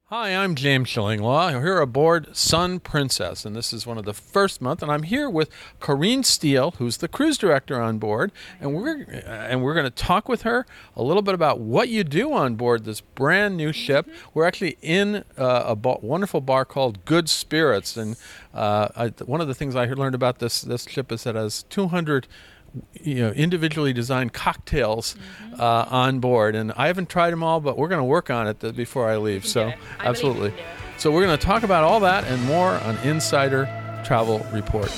Hi, I'm James Shillinglaw. We're here aboard Sun Princess, and this is one of the first month. And I'm here with Corinne Steele, who's the cruise director on board, and we're going to talk with her a little bit about what you do on board this brand new ship. We're actually in a wonderful bar called Good Spirits, and one of the things I learned about this ship is that it has 200 individually designed cocktails on board, and I haven't tried them all, but we're going to work on it before I leave. So absolutely. So we're going to talk about all that and more on Insider Travel Report.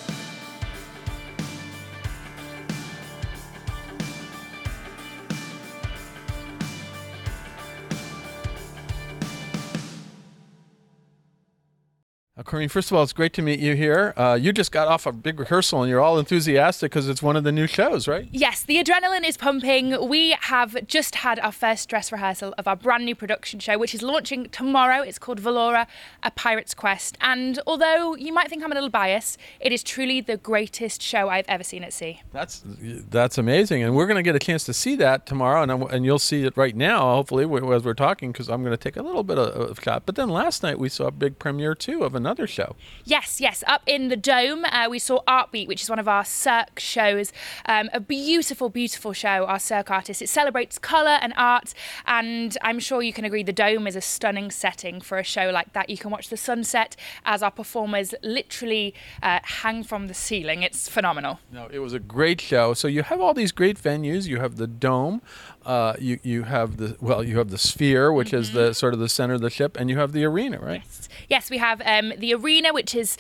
Corinne, first of all, it's great to meet you here. You just got off a big rehearsal and you're all enthusiastic because it's one of the new shows, right? Yes, the adrenaline is pumping. We have just had our first dress rehearsal of our brand new production show, which is launching tomorrow. It's called Valora, A Pirate's Quest. And although you might think I'm a little biased, it is truly the greatest show I've ever seen at sea. That's amazing. And we're going to get a chance to see that tomorrow. And you'll see it right now, hopefully, as we're talking, because I'm going to take a little bit of shot. But then last night we saw a big premiere, too, of another show. Yes. Up in the Dome, we saw Artbeat, which is one of our Cirque shows. A beautiful, beautiful show, our Cirque artists. It celebrates colour and art, and I'm sure you can agree the Dome is a stunning setting for a show like that. You can watch the sunset as our performers literally hang from the ceiling. It's phenomenal. No, it was a great show. So you have all these great venues. You have the Dome. You have the Sphere, which is the sort of the center of the ship, and you have the arena, right? Yes, we have the arena, which is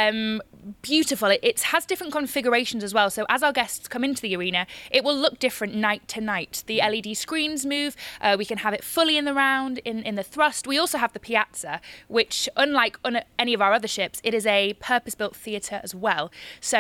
beautiful. It has different configurations as well. So as our guests come into the arena, it will look different night to night. The LED screens move. We can have it fully in the round, in the thrust. We also have the piazza, which, unlike on any of our other ships, it is a purpose-built theatre as well.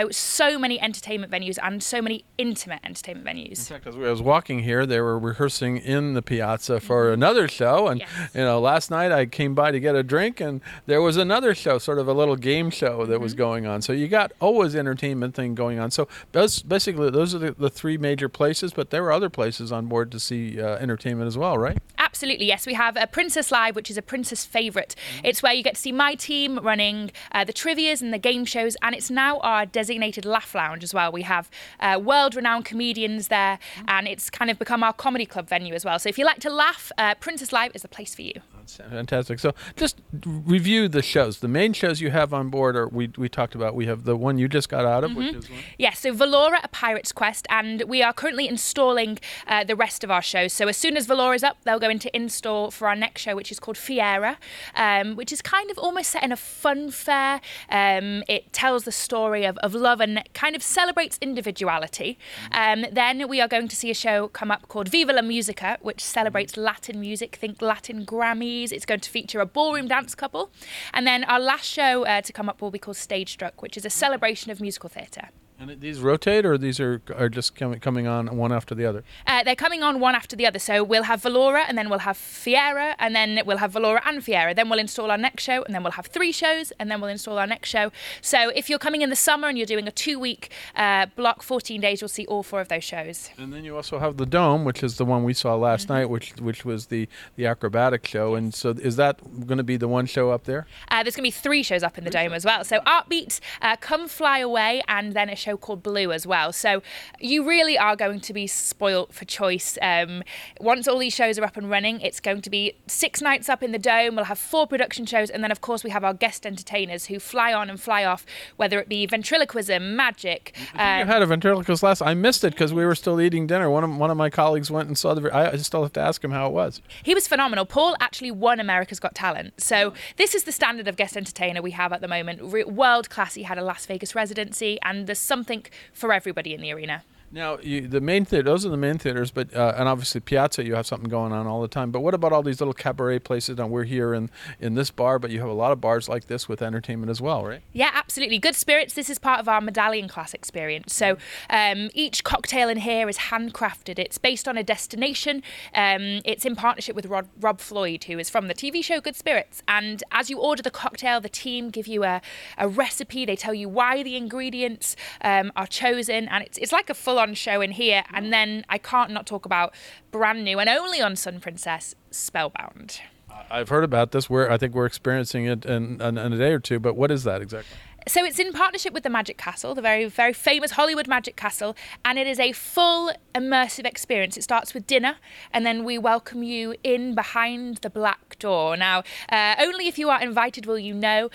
So many entertainment venues and so many intimate entertainment venues. In fact, as I was walking here, they were rehearsing in the piazza for another show. And, last night I came by to get a drink, and there was another show, sort of a little game show that was going on. So you got always entertainment thing going on. So basically, those are the three major places, but there were other places on board to see entertainment as well, right? Absolutely, yes. We have a Princess Live, which is a Princess favourite. It's where you get to see my team running the trivias and the game shows, and it's now our designated laugh lounge as well. We have world-renowned comedians there, and it's kind of become our comedy club venue as well. So if you like to laugh, Princess Live is the place for you. That's fantastic. So just review the shows. The main shows you have on board, or we talked about, we have the one you just got out of, which is one? Yes, so Valora, A Pirate's Quest, and we are currently installing the rest of our shows. So as soon as Valora is up, they'll go into install for our next show, which is called Fiera, which is kind of almost set in a fun fair. It tells the story of love and kind of celebrates individuality. Then we are going to see a show come up called Viva la Musica, which celebrates Latin music. Think Latin Grammys. It's going to feature a ballroom dance couple. And then our last show to come up will be called Stage Struck, which is a celebration of musical theatre. And these rotate, or these are just coming on one after the other? They're coming on one after the other. So we'll have Valora, and then we'll have Fiera, and then we'll have Valora and Fiera. Then we'll install our next show, and then we'll have 3 shows, and then we'll install our next show. So if you're coming in the summer and you're doing a 2-week block, 14 days, you'll see all 4 of those shows. And then you also have the Dome, which is the one we saw last night, which was the acrobatic show. And so is that going to be the one show up there? There's going to be 3 shows up in the Dome as well. So Artbeat, Come Fly Away, and then a show called Blue as well. So you really are going to be spoilt for choice. Once all these shows are up and running, it's going to be 6 nights up in the Dome. We'll have 4 production shows, and then of course we have our guest entertainers who fly on and fly off, whether it be ventriloquism, magic. I think you had a ventriloquist last. I missed it because we were still eating dinner. One of my colleagues went and saw I still have to ask him how it was. He was phenomenal. Paul actually won America's Got Talent. So this is the standard of guest entertainer we have at the moment. World class. He had a Las Vegas residency, and there's something for everybody in the arena. Now, the main theater, those are the main theaters, but and obviously Piazza, you have something going on all the time. But what about all these little cabaret places? Now, we're here in this bar, but you have a lot of bars like this with entertainment as well, right? Yeah, absolutely. Good Spirits, this is part of our medallion class experience. So each cocktail in here is handcrafted. It's based on a destination. It's in partnership with Rob Floyd, who is from the TV show Good Spirits. And as you order the cocktail, the team give you a recipe. They tell you why the ingredients are chosen. And it's like a full-on show in here. And then I can't not talk about brand new and only on Sun Princess, Spellbound. I've heard about this. I think we're experiencing it in a day or two. But what is that exactly? So it's in partnership with the Magic Castle, the very, very famous Hollywood Magic Castle, and it is a full immersive experience. It starts with dinner, and then we welcome you in behind the black door. Now, only if you are invited will you know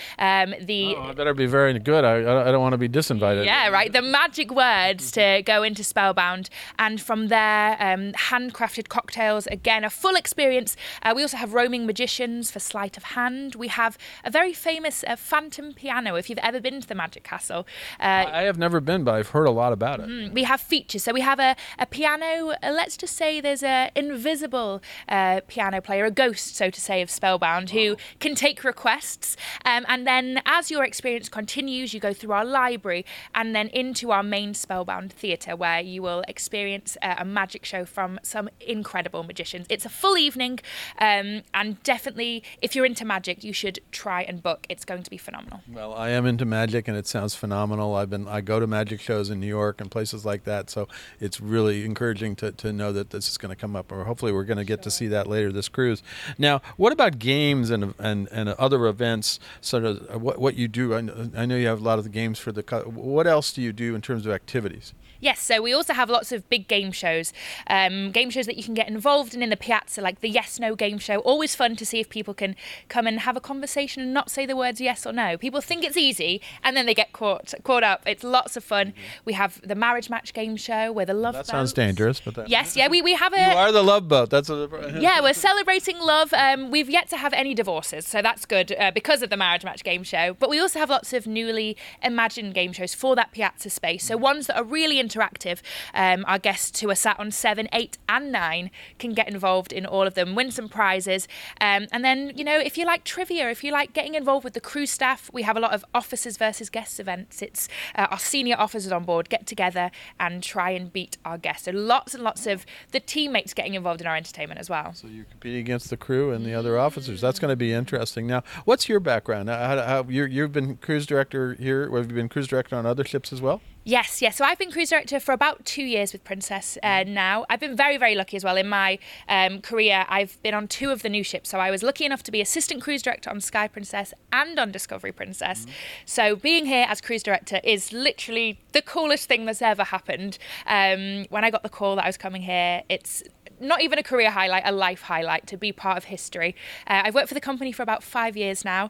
I better be very good. I don't want to be disinvited. Yeah, right. The magic words to go into Spellbound, and from there, handcrafted cocktails. Again, a full experience. We also have roaming magicians for sleight of hand. We have a very famous phantom piano. If you've ever been to the Magic Castle, I have never been, but I've heard a lot about it. We have features. So we have a piano. Let's just say there's an invisible piano player, a ghost, so to say, of Spellbound, who can take requests. And then as your experience continues, you go through our library and then into our main Spellbound theatre, where you will experience a magic show from some incredible magicians. It's a full evening, and definitely, if you're into magic, you should try and book. It's going to be phenomenal. Well, I am into magic, and it sounds phenomenal. I go to magic shows in New York and places like that, so it's really encouraging to know that this is going to come up, or hopefully we're going to get to see that later this cruise. Now, what about games and other events? Sort of what you do? I know you have a lot of the games for the. What else do you do in terms of activities? Yes, so we also have lots of big game shows that you can get involved in the piazza, like the Yes No game show. Always fun to see if people can come and have a conversation and not say the words yes or no. People think it's easy, and then they get caught up. It's lots of fun. We have the Marriage Match game show, where the love boat. That sounds dangerous, but yes, yeah, we have a. You are the love boat. That's what. Yeah, we're celebrating love. We've yet to have any divorces, so that's good because of the Marriage Match game show. But we also have lots of newly imagined game shows for that piazza space. So ones that are really interactive. Our guests who are sat on 7, 8 and 9 can get involved in all of them, win some prizes. And then, if you like trivia, if you like getting involved with the cruise staff, we have a lot of officers versus guests events. It's our senior officers on board get together and try and beat our guests. So lots and lots of the teammates getting involved in our entertainment as well. So you're competing against the crew and the other officers. That's going to be interesting. Now, what's your background? You've been cruise director here. Have you been cruise director on other ships as well? Yes. So I've been cruise director for about 2 years with Princess now. I've been very, very lucky as well. In my career, I've been on 2 of the new ships. So I was lucky enough to be assistant cruise director on Sky Princess and on Discovery Princess. So being here as cruise director is literally the coolest thing that's ever happened. When I got the call that I was coming here, it's not even a career highlight, a life highlight to be part of history. I've worked for the company for about 5 years now.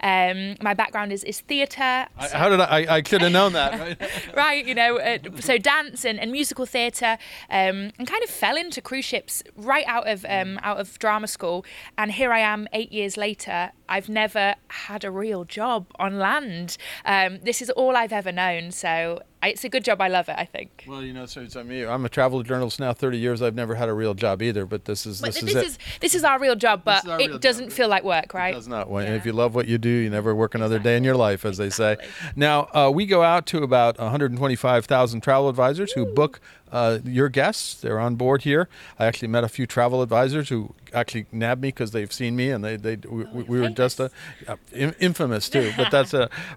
My background is theatre. How did I should have known that, right? Right, so dance and musical theatre, and kind of fell into cruise ships right out of drama school. And here I am 8 years later. I've never had a real job on land. This is all I've ever known. So it's a good job. I love it, I think. Well, I'm a travel journalist now, 30 years. I've never had a real job either, but this is our real job, but it doesn't feel like work, right? It does not. Yeah. If you love what you do, you never work another day in your life, as they say. Now, we go out to about 125,000 travel advisors who book your guests. They're on board here. I actually met a few travel advisors who actually nabbed me because they've seen me, and we were just infamous too. But that's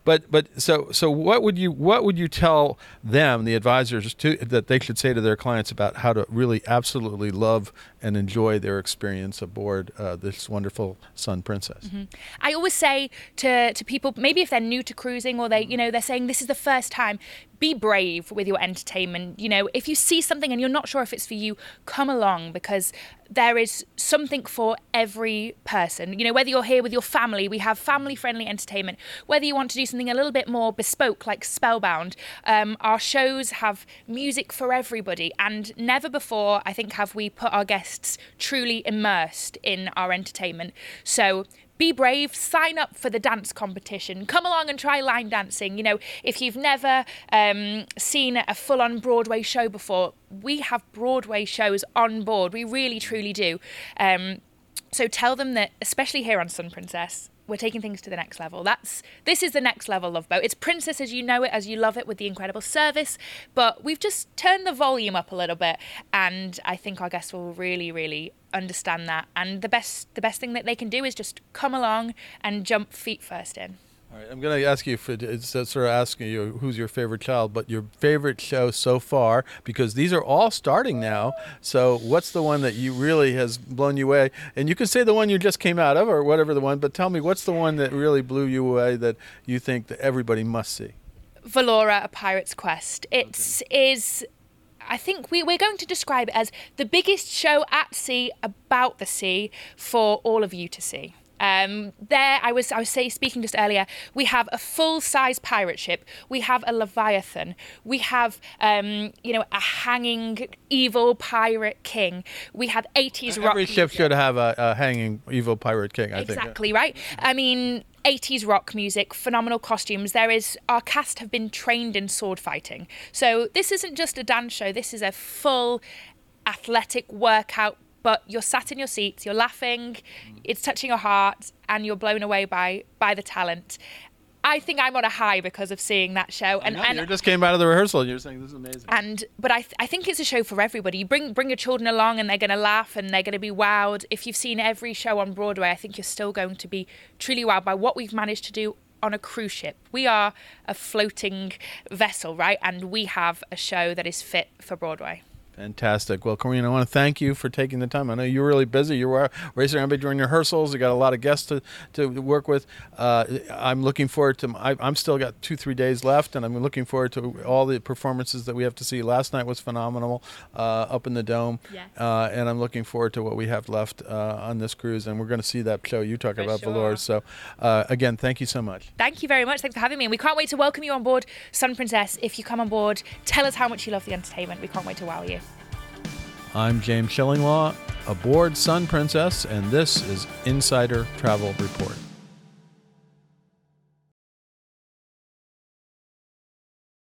so what would you tell them, the advisors, that they should say to their clients about how to really absolutely love and enjoy their experience aboard this wonderful Sun Princess? Mm-hmm. I always say to people, maybe if they're new to cruising or they're saying this is the first time, be brave with your entertainment. If you see something and you're not sure if it's for you, come along, because there is something for every person. Whether you're here with your family, we have family-friendly entertainment. Whether you want to do something a little bit more bespoke, like Spellbound, our shows have music for everybody. And never before, I think, have we put our guests truly immersed in our entertainment. So be brave, sign up for the dance competition, come along and try line dancing. If you've never seen a full-on Broadway show before, we have Broadway shows on board. We really, truly do. So tell them that, especially here on Sun Princess, we're taking things to the next level. This is the next level Love Boat. It's Princess as you know it, as you love it, with the incredible service, but we've just turned the volume up a little bit, and I think our guests will really, really understand that. And the best thing that they can do is just come along and jump feet first in. All right, I'm going to ask you, it's sort of asking you who's your favorite child, but your favorite show so far, because these are all starting now. So what's the one that you really has blown you away? And you can say the one you just came out of or whatever the one, but tell me, what's the one that really blew you away that you think that everybody must see? Valora: A Pirate's Quest. It is, I think we're going to describe it as the biggest show at sea about the sea for all of you to see. I was speaking just earlier, we have a full-size pirate ship, we have a Leviathan, we have a hanging evil pirate king, we have 80s rock. Every ship should have a hanging evil pirate king, I think. Exactly, right? I mean, 80s rock music, phenomenal costumes. Our cast have been trained in sword fighting. So this isn't just a dance show, this is a full athletic workout, but you're sat in your seats, you're laughing, it's touching your heart, and you're blown away by the talent. I think I'm on a high because of seeing that show. And you just came out of the rehearsal and you're saying this is amazing. But I think it's a show for everybody. You bring your children along and they're going to laugh and they're going to be wowed. If you've seen every show on Broadway, I think you're still going to be truly wowed by what we've managed to do on a cruise ship. We are a floating vessel, right? And we have a show that is fit for Broadway. Fantastic. Well, Corinne, I want to thank you for taking the time. I know you're really busy. You were racing around during rehearsals. You got a lot of guests to work with. I'm looking forward to. I'm still got 2-3 days left, and I'm looking forward to all the performances that we have to see. Last night was phenomenal up in the Dome, yes. And I'm looking forward to what we have left on this cruise. And we're going to see that show you talk about, sure. Valora. So, again, thank you so much. Thank you very much. Thanks for having me. And we can't wait to welcome you on board Sun Princess. If you come on board, tell us how much you love the entertainment. We can't wait to wow you. I'm James Shillinglaw aboard Sun Princess, and this is Insider Travel Report.